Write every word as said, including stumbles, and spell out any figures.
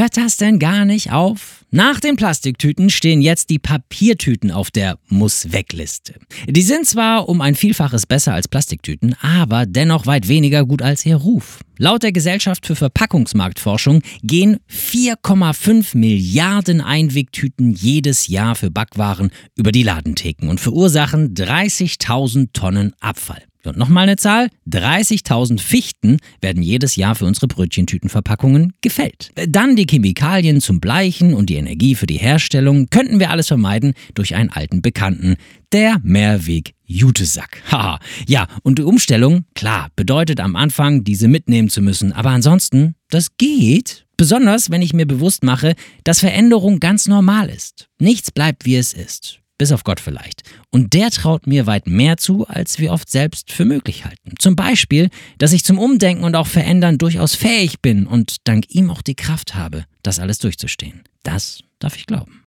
hört das denn gar nicht auf? Nach den Plastiktüten stehen jetzt die Papiertüten auf der Muss-Weg-Liste. Die sind zwar um ein Vielfaches besser als Plastiktüten, aber dennoch weit weniger gut als ihr Ruf. Laut der Gesellschaft für Verpackungsmarktforschung gehen vier Komma fünf Milliarden Einwegtüten jedes Jahr für Backwaren über die Ladentheken und verursachen dreißigtausend Tonnen Abfall. Und nochmal eine Zahl, dreißigtausend Fichten werden jedes Jahr für unsere Brötchentütenverpackungen gefällt. Dann die Chemikalien zum Bleichen und die Energie für die Herstellung könnten wir alles vermeiden durch einen alten Bekannten, der Mehrweg-Jutesack. Haha, ja, und die Umstellung, klar, bedeutet am Anfang, diese mitnehmen zu müssen, aber ansonsten, das geht. Besonders, wenn ich mir bewusst mache, dass Veränderung ganz normal ist. Nichts bleibt, wie es ist. Bis auf Gott vielleicht. Und der traut mir weit mehr zu, als wir oft selbst für möglich halten. Zum Beispiel, dass ich zum Umdenken und auch Verändern durchaus fähig bin und dank ihm auch die Kraft habe, das alles durchzustehen. Das darf ich glauben.